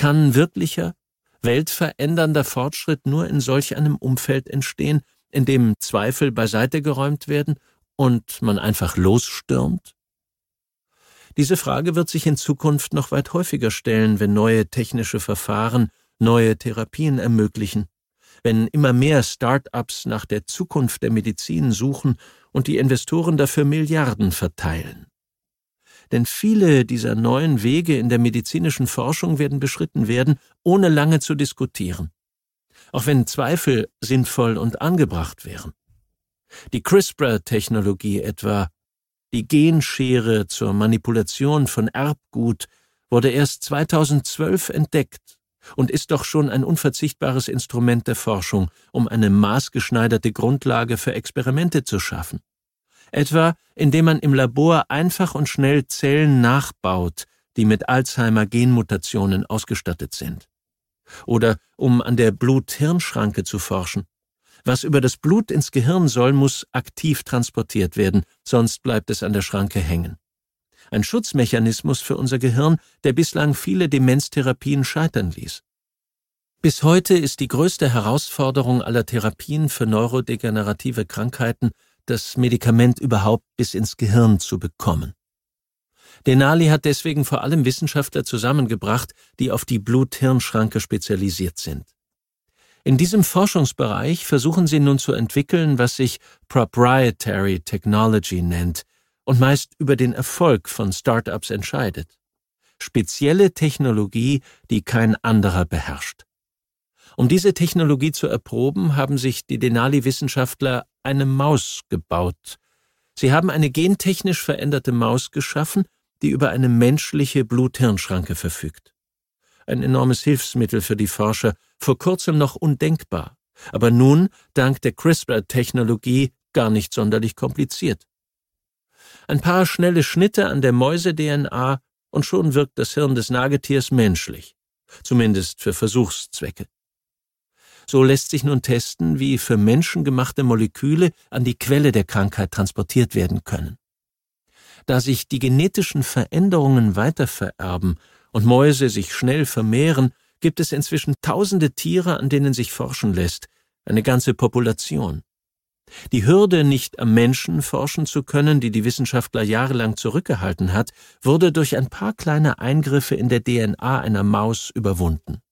kann wirklicher, weltverändernder Fortschritt nur in solch einem Umfeld entstehen, in dem Zweifel beiseite geräumt werden und man einfach losstürmt? Diese Frage wird sich in Zukunft noch weit häufiger stellen, wenn neue technische Verfahren neue Therapien ermöglichen, wenn immer mehr Start-ups nach der Zukunft der Medizin suchen und die Investoren dafür Milliarden verteilen. Denn viele dieser neuen Wege in der medizinischen Forschung werden beschritten werden, ohne lange zu diskutieren, auch wenn Zweifel sinnvoll und angebracht wären. Die CRISPR-Technologie etwa, die Genschere zur Manipulation von Erbgut, wurde erst 2012 entdeckt und ist doch schon ein unverzichtbares Instrument der Forschung, um eine maßgeschneiderte Grundlage für Experimente zu schaffen. Etwa, indem man im Labor einfach und schnell Zellen nachbaut, die mit Alzheimer-Genmutationen ausgestattet sind. Oder um an der Blut-Hirn-Schranke zu forschen. Was über das Blut ins Gehirn soll, muss aktiv transportiert werden, sonst bleibt es an der Schranke hängen. Ein Schutzmechanismus für unser Gehirn, der bislang viele Demenztherapien scheitern ließ. Bis heute ist die größte Herausforderung aller Therapien für neurodegenerative Krankheiten, das Medikament überhaupt bis ins Gehirn zu bekommen. Denali hat deswegen vor allem Wissenschaftler zusammengebracht, die auf die Blut-Hirn-Schranke spezialisiert sind. In diesem Forschungsbereich versuchen sie nun zu entwickeln, was sich Proprietary Technology nennt und meist über den Erfolg von Start-ups entscheidet. Spezielle Technologie, die kein anderer beherrscht. Um diese Technologie zu erproben, haben sich die Denali-Wissenschaftler eine Maus gebaut. Sie haben eine gentechnisch veränderte Maus geschaffen, die über eine menschliche Blut-Hirn-Schranke verfügt. Ein enormes Hilfsmittel für die Forscher, vor kurzem noch undenkbar, aber nun, dank der CRISPR-Technologie, gar nicht sonderlich kompliziert. Ein paar schnelle Schnitte an der Mäuse-DNA und schon wirkt das Hirn des Nagetiers menschlich, zumindest für Versuchszwecke. So lässt sich nun testen, wie für Menschen gemachte Moleküle an die Quelle der Krankheit transportiert werden können. Da sich die genetischen Veränderungen weitervererben und Mäuse sich schnell vermehren, gibt es inzwischen tausende Tiere, an denen sich forschen lässt, eine ganze Population. Die Hürde, nicht am Menschen forschen zu können, die die Wissenschaftler jahrelang zurückgehalten hat, wurde durch ein paar kleine Eingriffe in der DNA einer Maus überwunden.